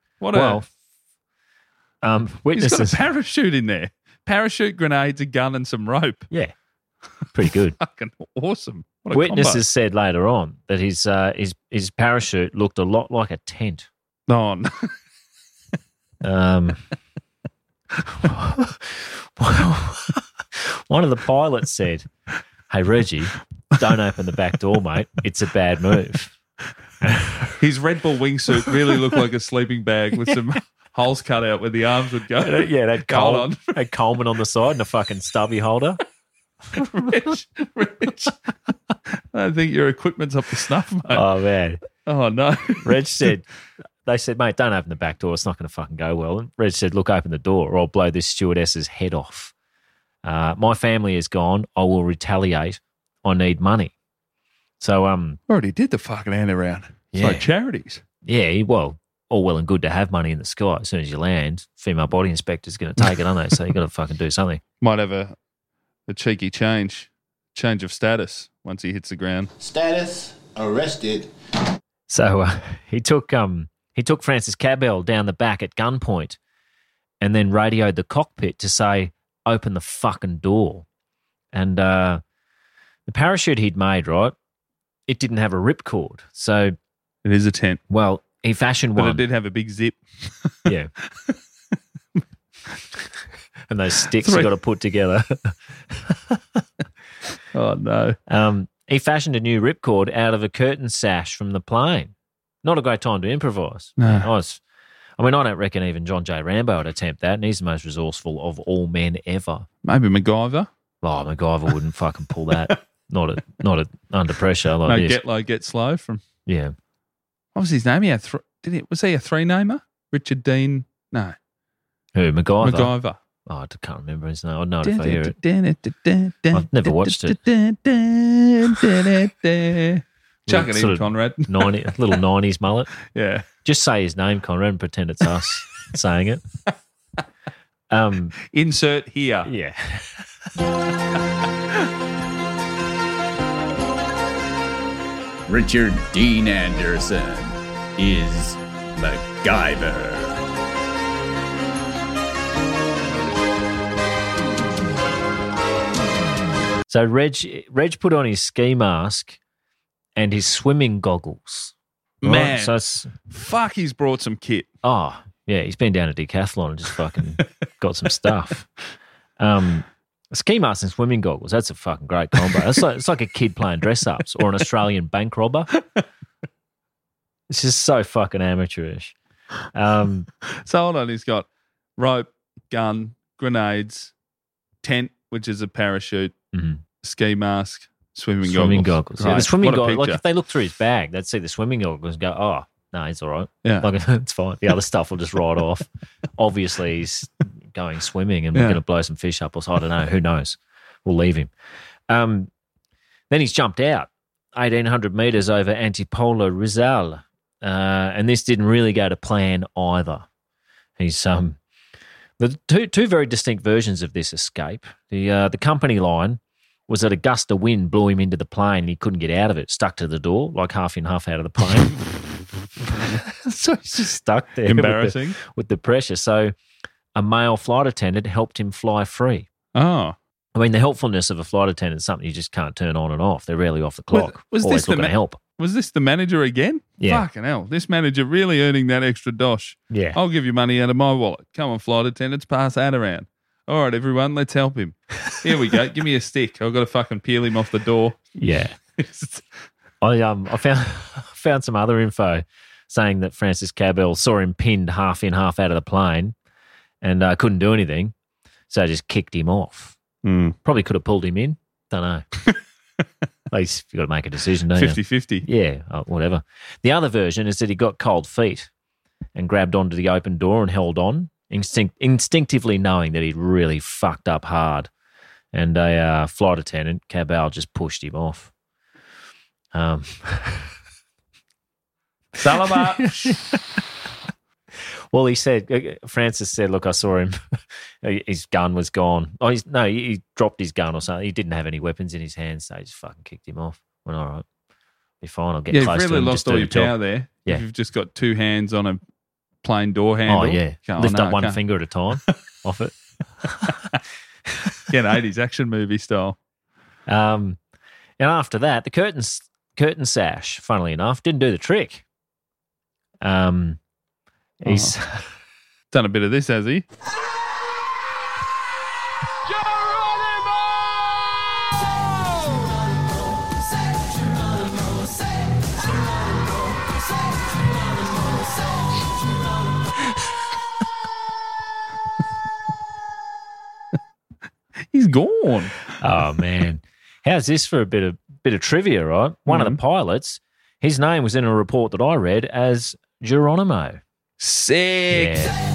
Witnesses. He's got a parachute in there. Parachute, grenades, a gun, and some rope. Yeah. Pretty good. Fucking awesome. What a Witnesses combo. said later on that his parachute looked a lot like a tent. Oh, no. One of the pilots said, hey, Reggie, don't open the back door, mate. It's a bad move. His Red Bull wingsuit really looked like a sleeping bag with some holes cut out where the arms would go. Yeah, that Coleman on the side and a fucking stubby holder. Rich. I think your equipment's up to snuff, mate. Oh, man. Oh, no. They said, mate, don't open the back door. It's not going to fucking go well. And Reg said, look, open the door or I'll blow this stewardess's head off. My family is gone. I will retaliate. I need money. So, already did the fucking hand around. It's like charities. Yeah, well, all well and good to have money in the sky. As soon as you land, female body inspector's going to take it, aren't they? So you got to fucking do something. Might have a cheeky change of status. once he hits the ground. Status arrested. So he took Francis Cabell down the back at gunpoint and then radioed the cockpit to say, "Open the fucking door." And the parachute he'd made, right, it didn't have a ripcord. So it is a tent. Well, he fashioned one. But it did have a big zip. Yeah. And those sticks you got to put together. Oh, no. He fashioned a new ripcord out of a curtain sash from the plane. Not a great time to improvise. No. I don't reckon even John J. Rambo would attempt that, and he's the most resourceful of all men ever. Maybe MacGyver. Oh, MacGyver wouldn't fucking pull that. Not under pressure like this. Get low, get slow from... Yeah. What was his name? He had was he a three-namer? Richard Dean? No. Who, MacGyver? MacGyver. Oh, I can't remember his name. I'd know it if I hear it. I've never watched it. Chuck it in, Conrad. Little 90s mullet. Yeah. Just say his name, Conrad, and pretend it's us saying it. Insert here. Yeah. Richard Dean Anderson is MacGyver. So Reg put on his ski mask and his swimming goggles. Man, right? So fuck, he's brought some kit. Oh, yeah, he's been down to Decathlon and just fucking got some stuff. Ski mask and swimming goggles, that's a fucking great combo. It's like a kid playing dress-ups or an Australian bank robber. It's just so fucking amateurish. So hold on, he's got rope, gun, grenades, tent, which is a parachute, ski mask, swimming goggles. Right. Yeah, the swimming goggles, like if they look through his bag, they'd see the swimming goggles and go, oh, no, it's all right. Yeah. Like, it's fine. The other stuff will just ride off. Obviously, he's going swimming and we're going to blow some fish up or so. I don't know. Who knows? We'll leave him. Then he's jumped out 1,800 metres over Antipolo Rizal. And this didn't really go to plan either. He's the two very distinct versions of this escape. The company line was that a gust of wind blew him into the plane. He couldn't get out of it, stuck to the door, like half in, half out of the plane. So he's just stuck there. Embarrassing. With the pressure. So a male flight attendant helped him fly free. Oh. I mean, the helpfulness of a flight attendant is something you just can't turn on and off. They're rarely off the clock. Was Always this looking to help. Was this the manager again? Yeah. Fucking hell. This manager really earning that extra dosh. Yeah. I'll give you money out of my wallet. Come on, flight attendants, pass that around. All right, everyone, let's help him. Here we go. Give me a stick. I've got to fucking peel him off the door. Yeah. I found some other info saying that Francis Cabell saw him pinned half in, half out of the plane and couldn't do anything, so just kicked him off. Probably could have pulled him in. Don't know. At least you've got to make a decision, don't you? 50-50. Yeah, whatever. The other version is that he got cold feet and grabbed onto the open door and held on, instinctively knowing that he'd really fucked up hard. And a flight attendant, Cabell, just pushed him off. Salamat. Well, Francis said, look, I saw him. His gun was gone. Oh, he dropped his gun or something. He didn't have any weapons in his hands, so he just fucking kicked him off. Went, all right, be fine. I'll get close to him. You've really lost all your power there. Yeah. If you've just got two hands on a plain door handle. Oh, yeah. Lift up one finger at a time off it. Get 80s action movie style. And after that, the curtain sash, funnily enough, didn't do the trick. He's done a bit of this, has he? He's gone. Oh man, how's this for a bit of trivia? Right, one of the pilots, his name was in a report that I read as Geronimo. Sick. Yeah.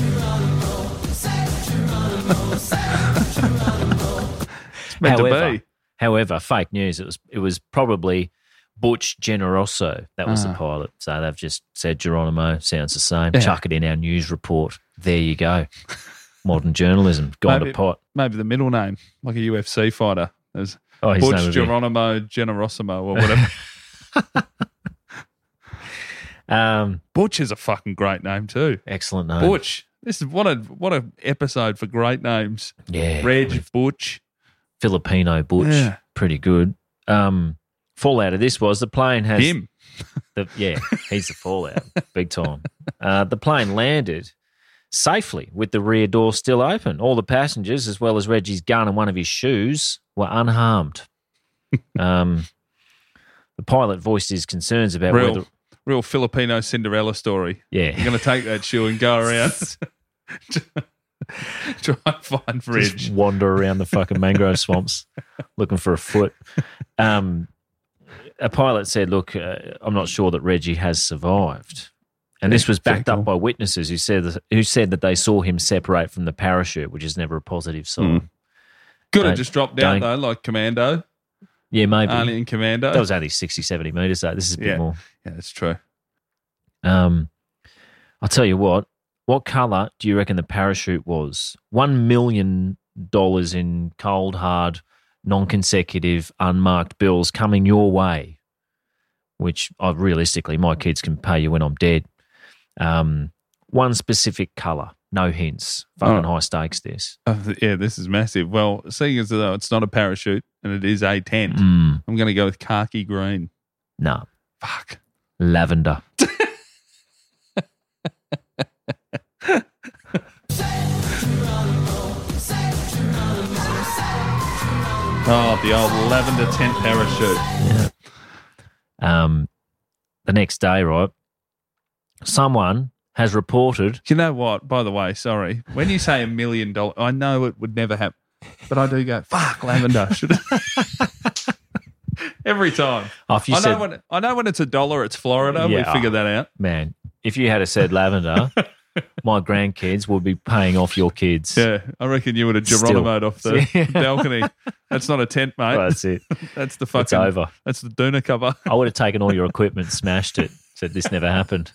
It's meant to be. However, fake news. It was probably Butch Generoso. That was the pilot. So they've just said Geronimo. Sounds the same. Yeah. Chuck it in our news report. There you go. Modern journalism gone to pot. Maybe the middle name, like a UFC fighter. Oh, his Butch name would be- Geronimo Generosimo or whatever. Butch is a fucking great name too. Excellent name. Butch. This is what a episode for great names. Yeah. Reg, Butch. Filipino Butch. Yeah. Pretty good. Fallout of this was the plane has... Him. He's the fallout. Big time. The plane landed safely with the rear door still open. All the passengers, as well as Reggie's gun and one of his shoes, were unharmed. The pilot voiced his concerns about whether... Real Filipino Cinderella story. Yeah. You're going to take that shoe and go around. Try and find Reg. Just wander around the fucking mangrove swamps looking for a foot. A pilot said, look, I'm not sure that Reggie has survived. And this was backed up by witnesses who said that they saw him separate from the parachute, which is never a positive sign. Could have just dropped down, though, like Commando. Yeah, maybe. Alien Commando. That was only 60, 70 metres, though. This is a bit more. Yeah, that's true. I'll tell you what colour do you reckon the parachute was? $1 million in cold, hard, non-consecutive, unmarked bills coming your way, which realistically my kids can pay you when I'm dead. One specific colour, no hints. Fucking high stakes this. Yeah, this is massive. Well, seeing as though it's not a parachute and it is a tent, I'm going to go with khaki green. No. Fuck. Lavender. Oh, the old lavender tent parachute. Yeah. The next day, right, someone has reported... You know what, by the way, sorry, when you say $1 million, I know it would never happen, but I do go, fuck, lavender. Every time. Oh, if you I know when it's $1, it's Florida. Yeah, we figured that out. Man, if you had said lavender, my grandkids would be paying off your kids. Yeah, I reckon you would have Geronimo'd off the balcony. That's not a tent, mate. Well, that's it. That's the fucking... It's over. That's the doona cover. I would have taken all your equipment, smashed it, said this never happened.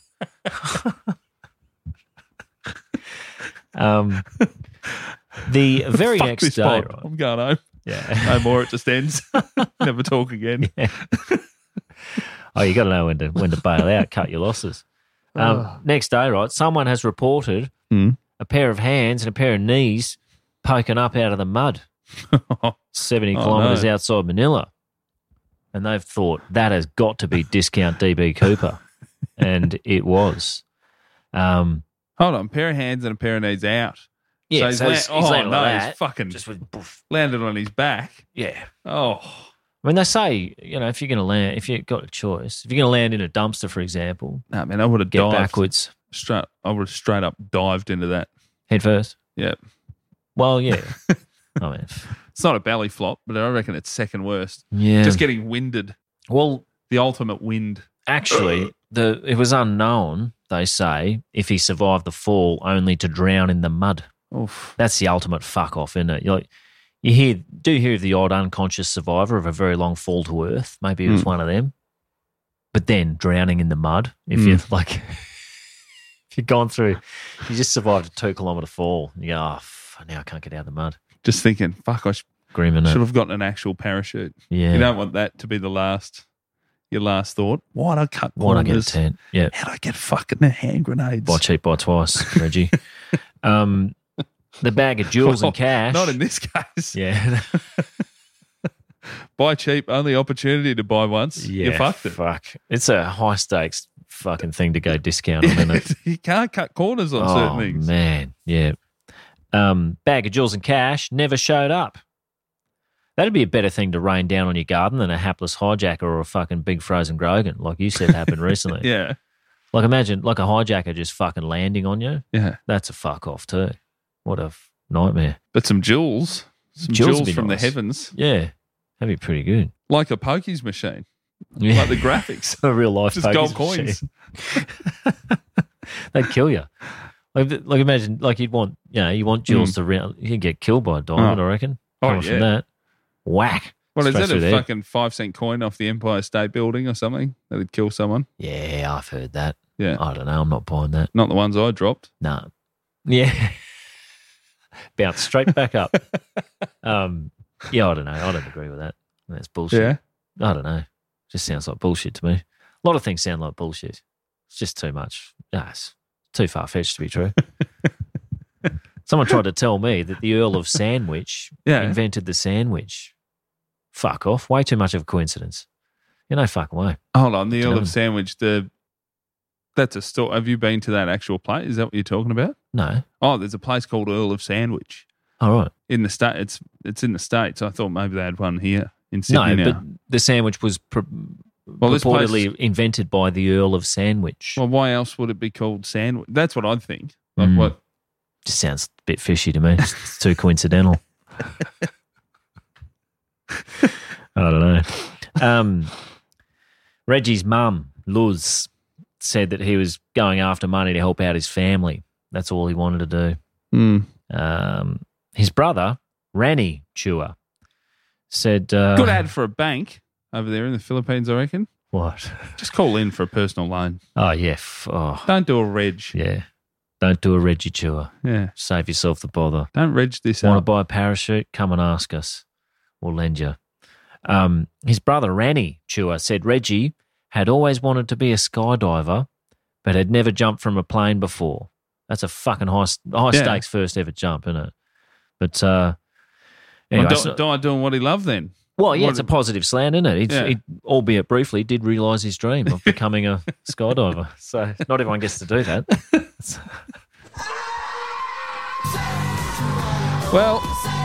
The very Fuck next this day... pod. Right, I'm going home. yeah. No more, it just ends. Never talk again. Yeah. Oh, you got to know when to bail out, cut your losses. Next day, right, someone has reported a pair of hands and a pair of knees poking up out of the mud 70 kilometres outside Manila. And they've thought, that has got to be discount DB Cooper. And it was. Hold on, pair of hands and a pair of knees out. Yeah, so he's landed like that. He's fucking just with landed on his back. Yeah. Oh. I mean, they say, if you're going to land, if you've got a choice, if you're going to land in a dumpster, for example, no, man, I would have get dived backwards. I would have straight up dived into that. Head first? Yeah. Well, yeah. I mean, it's not a belly flop, but I reckon it's second worst. Yeah. Just getting winded. Well, the ultimate wind. Actually, it was unknown, they say, if he survived the fall only to drown in the mud. Oof. That's the ultimate fuck off, isn't it? You hear of the odd unconscious survivor of a very long fall to earth. Maybe it was one of them. But then drowning in the mud, if you're if you've gone through, you just survived a 2 kilometre fall. And you go, now I can't get out of the mud. Just thinking, fuck, I should have gotten an actual parachute. Yeah. You don't want that to be your last thought. Why'd I cut corners? Why'd I get a tent? Yeah. How'd I get fucking hand grenades? Buy cheap, buy twice, Reggie. The bag of jewels and cash. Not in this case. Yeah. Buy cheap, only opportunity to buy once. Yeah, you fucked it. Fuck. It's a high stakes fucking thing to go discount on, isn't it? You can't cut corners on certain things. Oh, man. Yeah. Bag of jewels and cash never showed up. That'd be a better thing to rain down on your garden than a hapless hijacker or a fucking big frozen Grogan, like you said happened recently. Yeah. Like imagine like a hijacker just fucking landing on you. Yeah. That's a fuck off too. What a nightmare. But some jewels. Some jewels from the heavens. Yeah. That'd be pretty good. Like a pokies machine. Yeah. Like the graphics. A real life just gold coins. They'd kill you. Like imagine, like you want jewels to round. You'd get killed by a diamond, I reckon. Coming from that. Whack. Well, is that a fucking 5-cent coin off the Empire State Building or something that would kill someone? Yeah, I've heard that. Yeah. I don't know. I'm not buying that. Not the ones I dropped. No. Yeah. Bounce straight back up. Yeah, I don't know. I don't agree with that. That's bullshit. Yeah. I don't know. Just sounds like bullshit to me. A lot of things sound like bullshit. It's just too much. It's too far-fetched to be true. Someone tried to tell me that the Earl of Sandwich invented the sandwich. Fuck off. Way too much of a coincidence. No fucking way. Hold on. The Earl of Sandwich, that's a store. Have you been to that actual place? Is that what you're talking about? No. Oh, there's a place called Earl of Sandwich. All right. In the state, it's in the States. I thought maybe they had one here in Sydney now. But the sandwich was purportedly invented by the Earl of Sandwich. Well, why else would it be called sandwich? That's what I'd think. Like what? Just sounds a bit fishy to me. It's too coincidental. I don't know. Reggie's mum, Luz, said that he was going after money to help out his family. That's all he wanted to do. His brother, Ranny Chua, said... Good ad for a bank over there in the Philippines, I reckon. What? Just call in for a personal loan. Oh, yeah. Don't do a reg. Yeah. Don't do a Reggie Chua. Yeah. Save yourself the bother. Don't reg this Want to up. buy a parachute? Come and ask us. We'll lend you. His brother, Ranny Chua, said Reggie had always wanted to be a skydiver, but had never jumped from a plane before. That's a fucking high stakes first ever jump, isn't it? But anyway, died doing what he loved then. Well, yeah, it's a positive slant, isn't it? He, albeit briefly, did realise his dream of becoming a skydiver. So not everyone gets to do that. Well,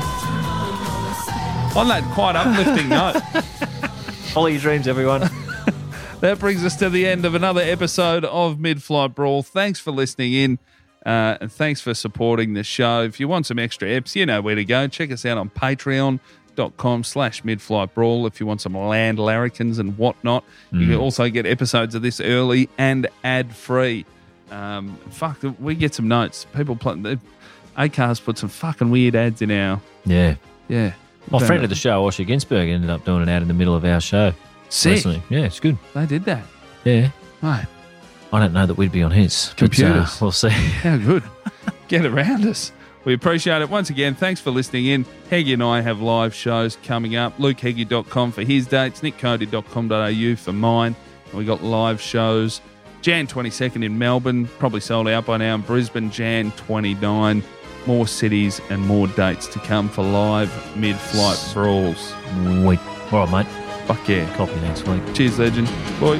on that quite uplifting note, follow your dreams, everyone. That brings us to the end of another episode of Mid-Flight Brawl. Thanks for listening in. And thanks for supporting the show. If you want some extra eps, you know where to go. Check us out on patreon.com/midflightbrawl if you want some land larrikins and whatnot. You can also get episodes of this early and ad-free. We get some notes. People play... Acast put some fucking weird ads in our... Yeah. Yeah. My friend of the show, Osher Ginsberg, ended up doing an ad in the middle of our show. Sick. Recently. Yeah, it's good. They did that. Yeah. Right. I don't know that we'd be on his. Computers. But, we'll see. How good. Get around us. We appreciate it. Once again, thanks for listening in. Heggie and I have live shows coming up. LukeHeggie.com for his dates. NickCody.com.au for mine. And we got live shows. Jan 22nd in Melbourne. Probably sold out by now in Brisbane. Jan 29. More cities and more dates to come for live mid-flight brawls. Sweet. All right, mate. Fuck yeah. Copy next week. Cheers, legend. Bye.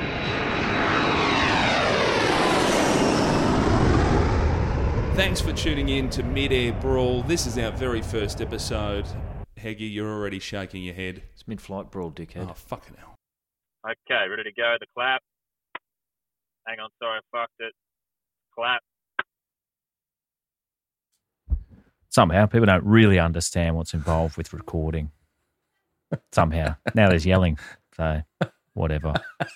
Thanks for tuning in to Mid-Air Brawl. This is our very first episode. Heggie, you're already shaking your head. It's Mid-Flight Brawl, dickhead. Oh, fucking hell. Okay, ready to go. The clap. Hang on, sorry, I fucked it. Clap. Somehow, people don't really understand what's involved with recording. Somehow. Now there's yelling. So, whatever.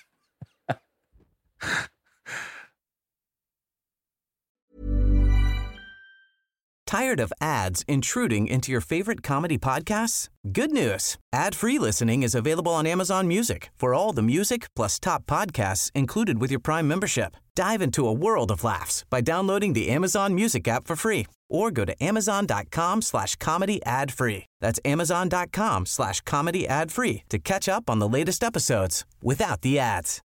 Tired of ads intruding into your favorite comedy podcasts? Good news. Ad-free listening is available on Amazon Music for all the music plus top podcasts included with your Prime membership. Dive into a world of laughs by downloading the Amazon Music app for free or go to amazon.com/comedy ad-free. That's amazon.com/comedy ad-free to catch up on the latest episodes without the ads.